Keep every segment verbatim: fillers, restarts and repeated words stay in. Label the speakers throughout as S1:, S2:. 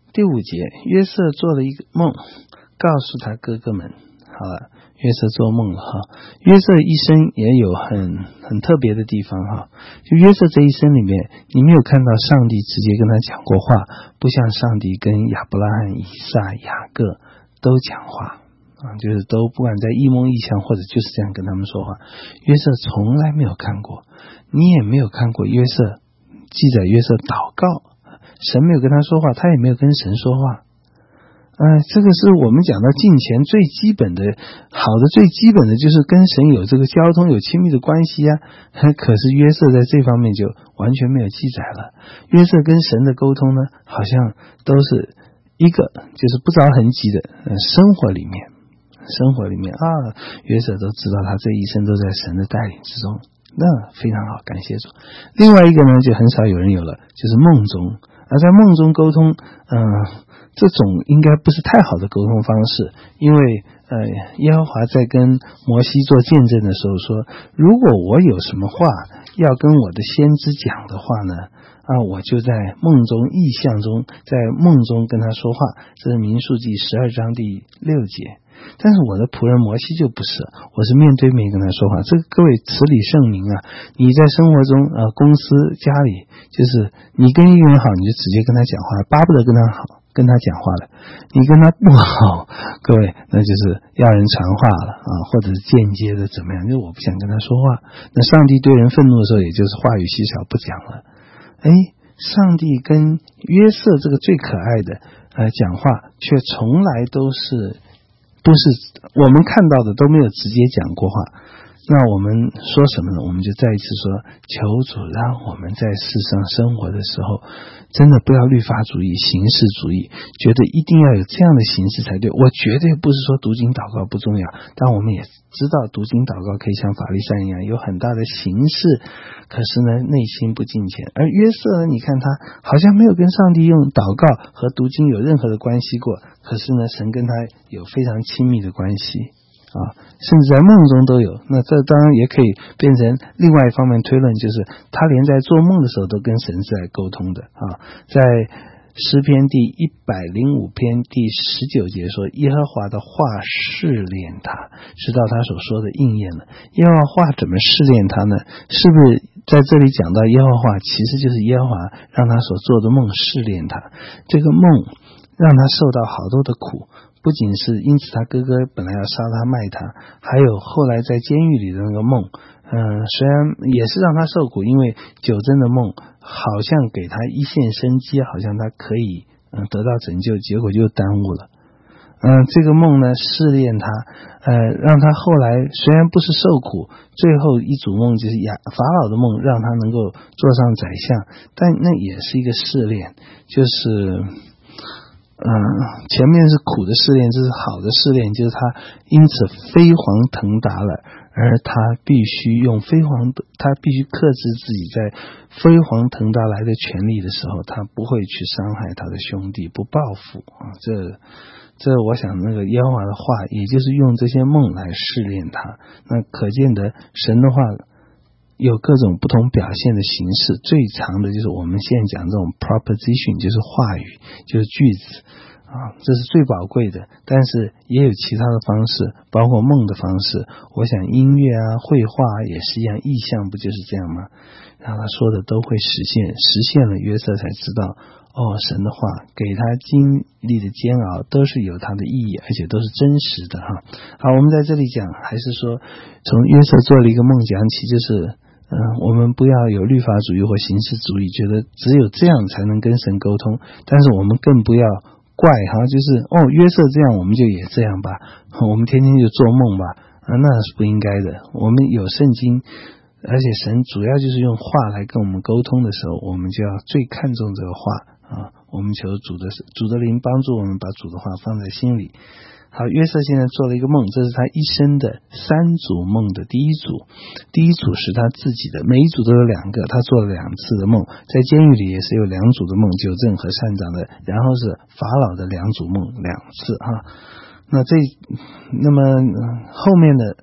S1: 第五节，约瑟做了一个梦，告诉他哥哥们。好了，约瑟做梦了哈。约瑟一生也有很很特别的地方哈。就约瑟这一生里面，你没有看到上帝直接跟他讲过话，不像上帝跟亚伯拉罕、以撒、雅各都讲话啊，就是都不管在异梦异象或者就是这样跟他们说话。约瑟从来没有看过，你也没有看过约瑟记载约瑟祷告。神没有跟他说话，他也没有跟神说话。呃，这个是我们讲到敬虔最基本的，好的最基本的就是跟神有这个交通，有亲密的关系啊。可是约瑟在这方面就完全没有记载了。约瑟跟神的沟通呢，好像都是一个就是不着痕迹的、呃、生活里面，生活里面啊，约瑟都知道他这一生都在神的带领之中，那非常好，感谢主。另外一个呢，就很少有人有了，就是梦中。而在梦中沟通，嗯、呃，这种应该不是太好的沟通方式，因为呃，耶和华在跟摩西做见证的时候说，如果我有什么话要跟我的先知讲的话呢，啊，我就在梦中意象中，在梦中跟他说话，这是民数记十二章第六节。但是我的仆人摩西就不是，我是面对面跟他说话。这个各位此理圣明啊，你在生活中呃，公司家里，就是你跟一个人好，你就直接跟他讲话，巴不得跟他好跟他讲话了。你跟他不好，各位那就是要人传话了啊，或者是间接的怎么样，就我不想跟他说话。那上帝对人愤怒的时候，也就是话语稀少不讲了。诶，上帝跟约瑟这个最可爱的呃讲话，却从来都是不是我们看到的都没有直接讲过话。那我们说什么呢？我们就再一次说，求主让我们在世上生活的时候，真的不要律法主义、形式主义，觉得一定要有这样的形式才对。我绝对不是说读经祷告不重要，但我们也知道读经祷告可以像法利赛一样有很大的形式，可是呢内心不敬虔。而约瑟呢，你看他好像没有跟上帝用祷告和读经有任何的关系过，可是呢神跟他有非常亲密的关系啊，甚至在梦中都有。那这当然也可以变成另外一方面推论，就是他连在做梦的时候都跟神是在沟通的啊。在诗篇第一百零五篇第十九节说，耶和华的话试炼他，直到他所说的应验了。耶和华怎么试炼他呢？是不是在这里讲到耶和华其实就是耶和华让他所做的梦试炼他，这个梦让他受到好多的苦，不仅是因此他哥哥本来要杀他卖他，还有后来在监狱里的那个梦，嗯、呃，虽然也是让他受苦，因为九真的梦好像给他一线生机，好像他可以嗯、呃、得到拯救，结果就耽误了。嗯、呃，这个梦呢试炼他，呃，让他后来虽然不是受苦，最后一组梦就是亚法老的梦，让他能够坐上宰相，但那也是一个试炼，就是嗯，前面是苦的试炼，这是好的试炼，就是他因此飞黄腾达了，而他必须用飞黄，他必须克制自己在飞黄腾达来的权利的时候，他不会去伤害他的兄弟，不报复啊。这这我想那个耶和华的话，也就是用这些梦来试炼他。那可见的神的话有各种不同表现的形式，最常的就是我们现在讲这种 proposition， 就是话语，就是句子啊，这是最宝贵的。但是也有其他的方式，包括梦的方式。我想音乐啊、绘画啊也是一样，意象不就是这样吗？然后他说的都会实现，实现了约瑟才知道，哦，神的话给他经历的煎熬都是有它的意义，而且都是真实的哈。好，我们在这里讲，还是说从约瑟做了一个梦讲起，就是嗯，我们不要有律法主义或形式主义，觉得只有这样才能跟神沟通。但是我们更不要怪哈，就是哦，约瑟这样，我们就也这样吧，我们天天就做梦吧，啊，那是不应该的。我们有圣经，而且神主要就是用话来跟我们沟通的时候，我们就要最看重这个话啊。我们求主的主的灵帮助我们把主的话放在心里。好，约瑟现在做了一个梦，这是他一生的三组梦的第一组。第一组是他自己的，每一组都有两个，他做了两次的梦，在监狱里也是有两组的梦，纠正和善长的，然后是法老的两组梦，两次哈。那这那么后面的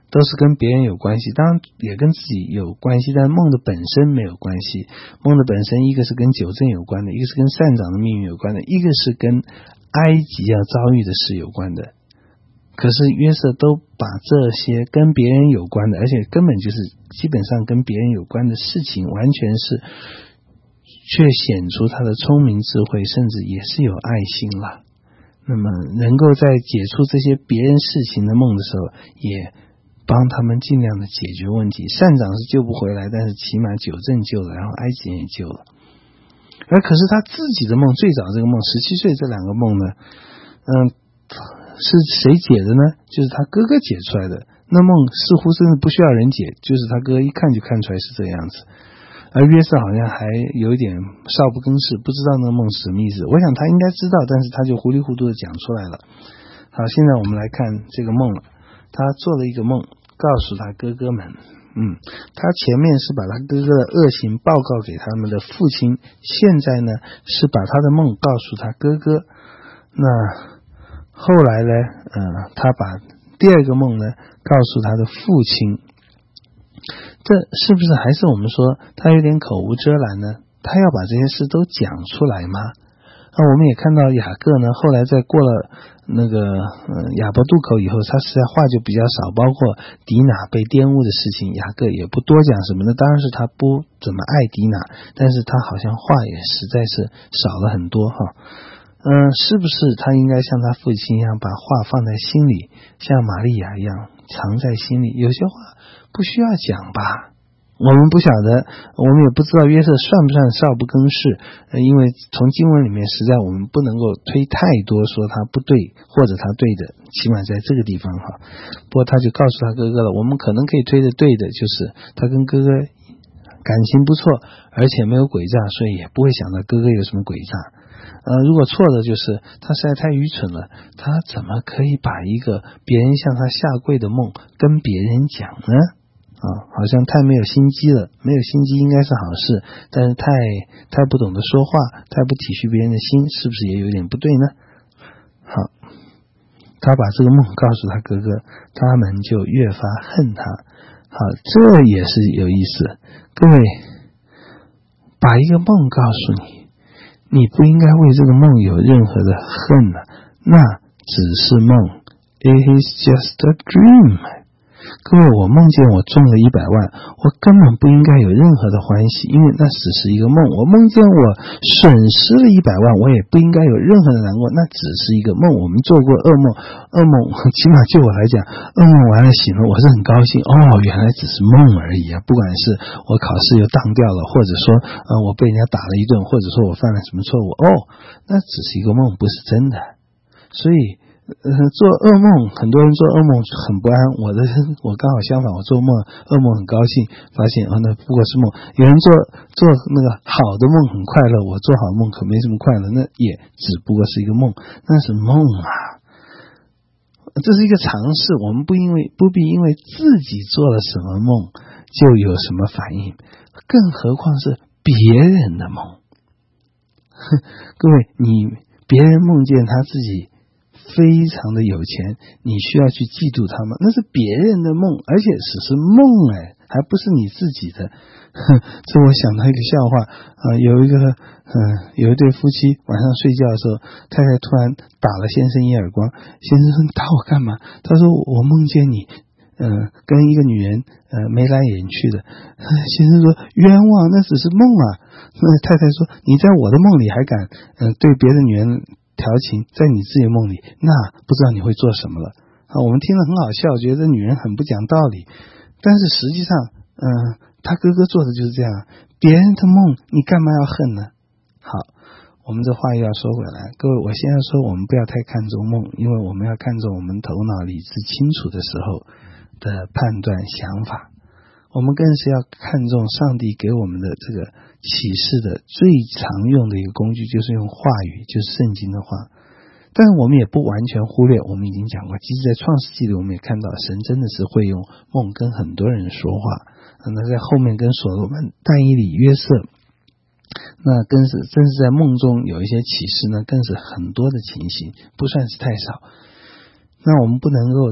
S1: 都是跟别人有关系，当然也跟自己有关系，但梦的本身没有关系。梦的本身一个是跟九正有关的，一个是跟善长的命运有关的，一个是跟埃及要遭遇的事有关的。可是约瑟都把这些跟别人有关的，而且根本就是基本上跟别人有关的事情，完全是却显出他的聪明智慧，甚至也是有爱心了。那么能够在解出这些别人事情的梦的时候，也帮他们尽量的解决问题。善长是救不回来，但是起码九正救了，然后埃及人也救了。而可是他自己的梦，最早这个梦十七岁这两个梦呢，嗯，是谁解的呢？就是他哥哥解出来的。那梦似乎甚至不需要人解，就是他哥一看就看出来是这个样子。而约瑟好像还有一点少不更事，不知道那个梦是什么意思。我想他应该知道，但是他就糊里糊涂的讲出来了。好，现在我们来看这个梦了。他做了一个梦，告诉他哥哥们，嗯，他前面是把他哥哥的恶行报告给他们的父亲，现在呢是把他的梦告诉他哥哥。那后来呢，呃，他把第二个梦呢告诉他的父亲。这是不是还是我们说他有点口无遮拦呢？他要把这些事都讲出来吗？那我们也看到雅各呢，后来在过了那个呃亚伯渡口以后，他实在话就比较少，包括迪拿被玷污的事情，雅各也不多讲什么的。当然是他不怎么爱迪拿，但是他好像话也实在是少了很多哈。嗯、呃，是不是他应该像他父亲一样，把话放在心里，像玛利亚一样藏在心里？有些话不需要讲吧。我们不晓得，我们也不知道约瑟算不算少不更事，呃，因为从经文里面实在我们不能够推太多说他不对或者他对的，起码在这个地方哈。不过他就告诉他哥哥了，我们可能可以推的对的就是他跟哥哥感情不错，而且没有诡诈，所以也不会想到哥哥有什么诡诈。呃，如果错的就是他实在太愚蠢了，他怎么可以把一个别人向他下跪的梦跟别人讲呢？啊，好像太没有心机了。没有心机应该是好事，但是太太不懂得说话，太不体恤别人的心，是不是也有点不对呢？好，他把这个梦告诉他哥哥，他们就越发恨他。好，这也是有意思。各位，把一个梦告诉你，你不应该为这个梦有任何的恨呢、啊，那只是梦。It is just a dream。各位，我梦见我中了一百万，我根本不应该有任何的欢喜，因为那只是一个梦。我梦见我损失了一百万，我也不应该有任何的难过，那只是一个梦。我们做过噩梦，噩梦起码就我来讲，噩梦完了醒了，我是很高兴，哦，原来只是梦而已啊！不管是我考试又当掉了，或者说呃我被人家打了一顿，或者说我犯了什么错误，哦，那只是一个梦，不是真的。所以呃，做噩梦，很多人做噩梦很不安。我的我刚好相反，我做梦噩梦很高兴，发现哦，那不过是梦。有人做做那个好的梦很快乐，我做好梦可没什么快乐，那也只不过是一个梦，那是梦啊。这是一个常识，我们不因为不必因为自己做了什么梦就有什么反应，更何况是别人的梦。各位，你别人梦见他自己非常的有钱，你需要去嫉妒他吗？那是别人的梦，而且只是梦哎，还不是你自己的。这我想到一个笑话啊、呃，有一个嗯、呃，有一对夫妻晚上睡觉的时候，太太突然打了先生一耳光，先生说：“你打我干嘛？”他说：“我梦见你嗯、呃，跟一个女人呃眉来眼去的。”先生说：“冤枉，那只是梦啊。”那太太说：“你在我的梦里还敢嗯、呃、对别的女人调情，在你自己梦里，那不知道你会做什么了。”啊，我们听了很好笑，觉得女人很不讲道理，但是实际上嗯、呃，他哥哥做的就是这样，别人的梦你干嘛要恨呢？好，我们这话又要说回来，各位，我现在说我们不要太看重梦，因为我们要看重我们头脑理智清楚的时候的判断想法，我们更是要看重上帝给我们的这个启示的最常用的一个工具，就是用话语，就是圣经的话。但是我们也不完全忽略，我们已经讲过，即使在创世纪里我们也看到神真的是会用梦跟很多人说话。那在后面跟所罗门、但以理、约瑟，那更是正是在梦中有一些启示呢，更是很多的情形，不算是太少。那我们不能够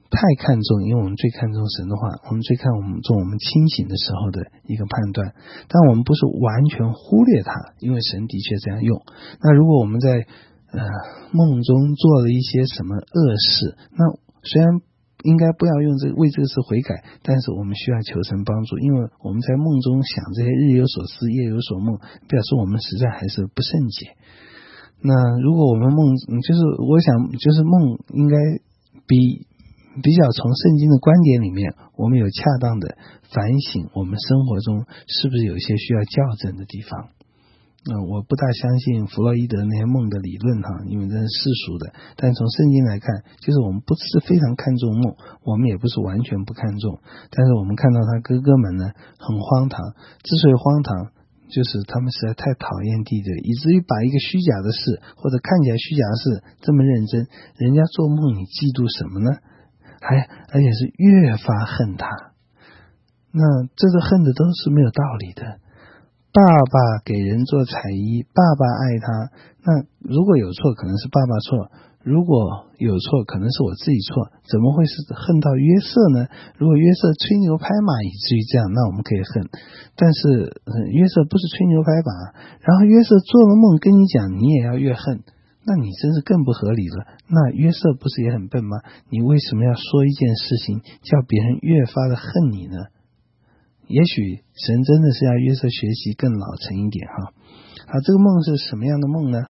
S1: 太看重，因为我们最看重神的话，我们最看重我们清醒的时候的一个判断，但我们不是完全忽略它，因为神的确这样用。那如果我们在呃梦中做了一些什么恶事，那虽然应该不要用这个为这个事悔改，但是我们需要求神帮助，因为我们在梦中想这些日有所思夜有所梦，表示我们实在还是不圣洁。那如果我们梦就是我想就是梦应该比比较从圣经的观点里面，我们有恰当的反省我们生活中是不是有一些需要校正的地方。嗯，我不大相信弗洛伊德那些梦的理论哈，因为这是世俗的。但从圣经来看，就是我们不是非常看重梦，我们也不是完全不看重。但是我们看到他哥哥们呢，很荒唐。之所以荒唐，就是他们实在太讨厌弟弟，以至于把一个虚假的事或者看起来虚假的事这么认真。人家做梦，你嫉妒什么呢？还而且是越发恨他。那这个恨的都是没有道理的。爸爸给人做彩衣，爸爸爱他，那如果有错可能是爸爸错，如果有错可能是我自己错，怎么会是恨到约瑟呢？如果约瑟吹牛拍马以至于这样，那我们可以恨。但是、呃、约瑟不是吹牛拍马，然后约瑟做了梦跟你讲，你也要越恨，那你真是更不合理了。那约瑟不是也很笨吗？你为什么要说一件事情叫别人越发的恨你呢？也许神真的是要约瑟学习更老成一点哈。好，这个梦是什么样的梦呢？